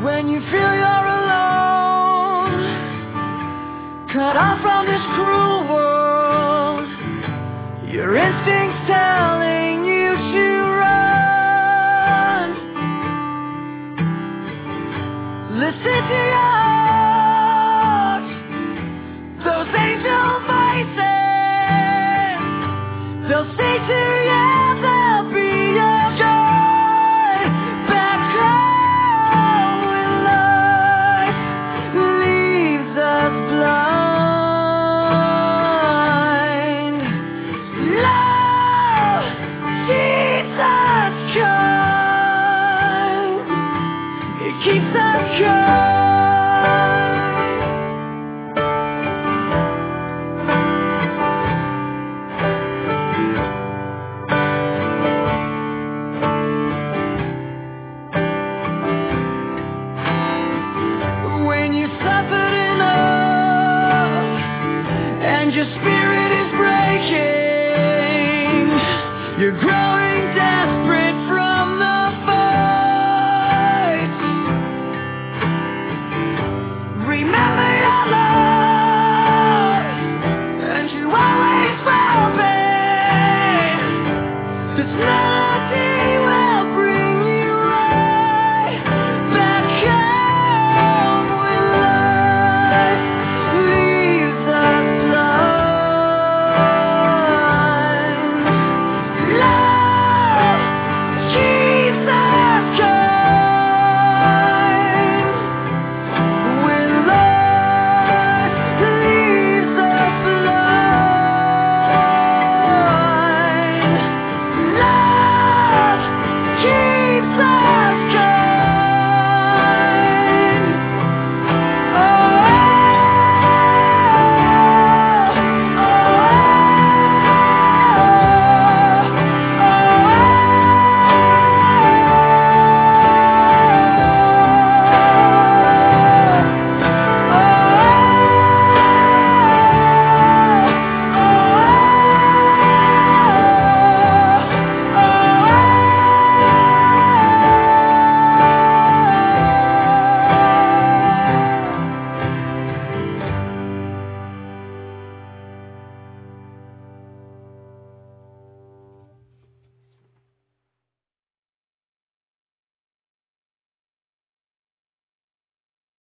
When you feel you're alone, cut off from this cruel world, your instincts telling you to run. Listen to your heart, those angel voices, they'll say to you, they'll be your joy. Back home when life leaves us blind. Love, Jesus kind, it keeps us kind.